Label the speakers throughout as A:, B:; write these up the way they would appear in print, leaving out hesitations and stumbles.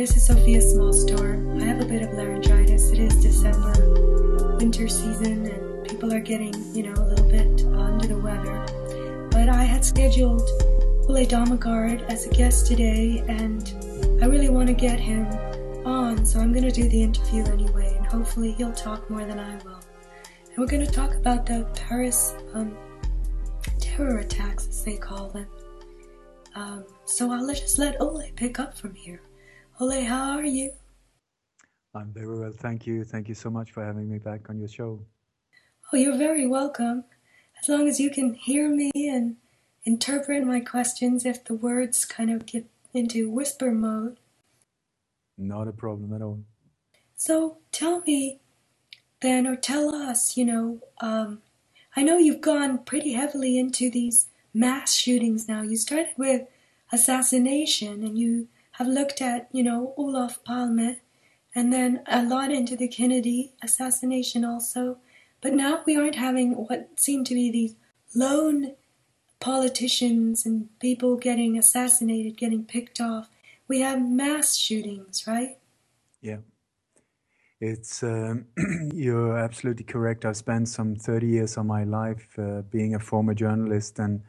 A: This is Sophia Smallstorm. I have a bit of laryngitis. It is December, winter season, and people are getting, a little bit under the weather. But I had scheduled Ole Damagard as a guest today, and I really want to get him on, so I'm going to do the interview anyway, and hopefully he'll talk more than I will. And we're going to talk about the Paris terror attacks, as they call them. So I'll just let Ole pick up from here. Ole, how are you?
B: I'm very well, thank you. Thank you so much for having me back on your show.
A: Oh, you're very welcome. As long as you can hear me and interpret my questions if the words kind of get into whisper mode.
B: Not a problem at all.
A: So tell me then, or tell us, I know you've gone pretty heavily into these mass shootings now. You started with assassination, and you have looked at, Olof Palme, and then a lot into the Kennedy assassination also. But now we aren't having what seem to be these lone politicians and people getting assassinated, getting picked off. We have mass shootings, right?
B: Yeah, it's you're absolutely correct. I've spent some 30 years of my life being a former journalist and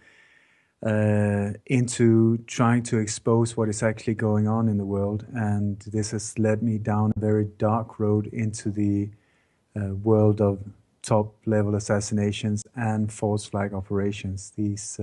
B: into trying to expose what is actually going on in the world. And this has led me down a very dark road into the world of top-level assassinations and false flag operations. These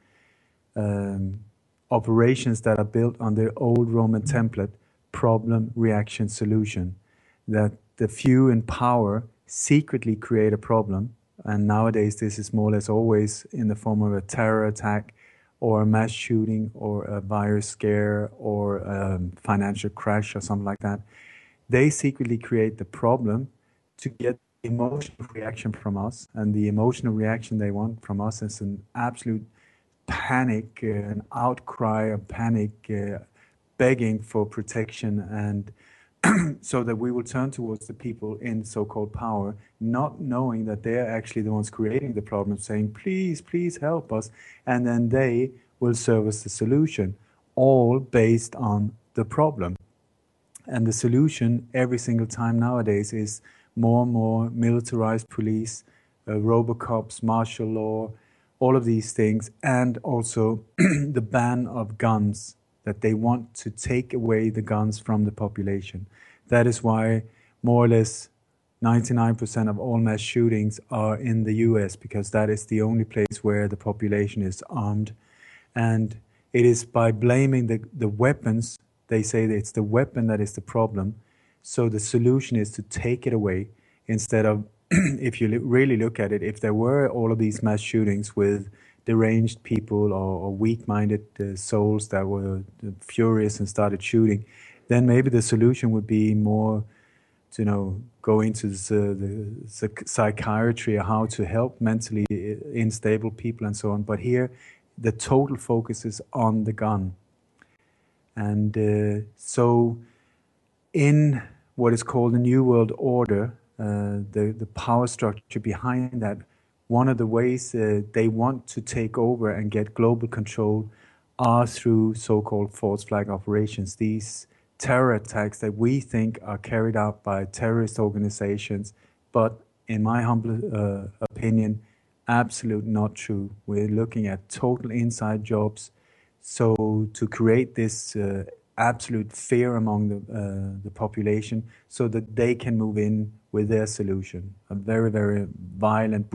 B: operations that are built on the old Roman template, problem, reaction, solution, that the few in power secretly create a problem. And nowadays, this is more or less always in the form of a terror attack or a mass shooting or a virus scare or a financial crash or something like that. They secretly create the problem to get emotional reaction from us. And the emotional reaction they want from us is an absolute panic, an outcry of panic, begging for protection, and so that we will turn towards the people in so-called power, not knowing that they're actually the ones creating the problem, saying, please, please help us. And then they will serve us the solution, all based on the problem. And the solution every single time nowadays is more and more militarized police, robocops, martial law, all of these things, and also the ban of guns, that they want to take away the guns from the population. That is why more or less 99% of all mass shootings are in the US, because that is the only place where the population is armed. And it is by blaming the weapons, they say that it's the weapon that is the problem. So the solution is to take it away instead of, if you really look at it, if there were all of these mass shootings with deranged people or weak-minded souls that were furious and started shooting, then maybe the solution would be more to go into the psychiatry or how to help mentally unstable people and so on. But here, the total focus is on the gun. And so in what is called the New World Order, the power structure behind that, one of the ways they want to take over and get global control are through so-called false flag operations. These terror attacks that we think are carried out by terrorist organizations, but in my humble opinion, absolutely not true. We're looking at total inside jobs. So to create this absolute fear among the population so that they can move in with their solution, a very, very violent